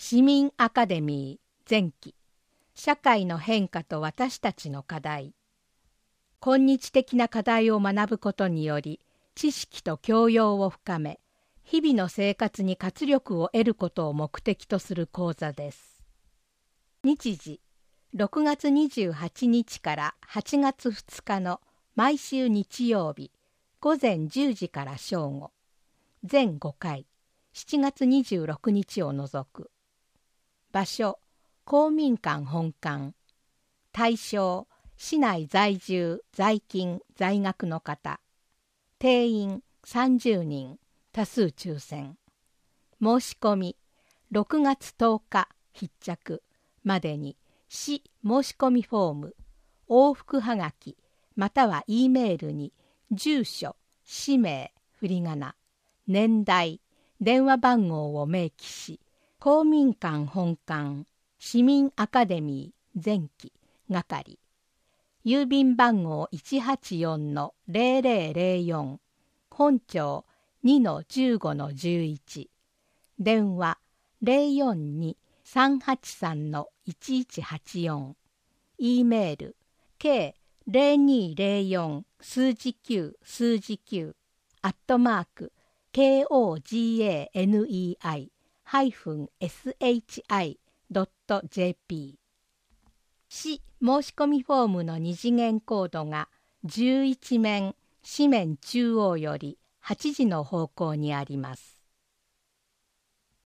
市民アカデミー前期社会の変化と私たちの課題。今日的な課題を学ぶことにより知識と教養を深め、日々の生活に活力を得ることを目的とする講座です。日時6月28日から8月2日の毎週日曜日午前10時から正午、全5回、7月26日を除く。場所、公民館本館。対象、市内在住、在勤、在学の方。定員30人、多数抽選。申し込み、6月10日必着までに市申し込みフォーム、往復はがき、または E メールに住所、氏名、振り仮名、年代、電話番号を明記し、公民館本館、市民アカデミー前期係、郵便番号 184-0004、本町 2-15-11、電話 042-383-1184、E メール k0204 数字9数字9@KOGANEI-SHI.jp。 市申し込みフォームの二次元コードが11面紙面中央より8時の方向にあります。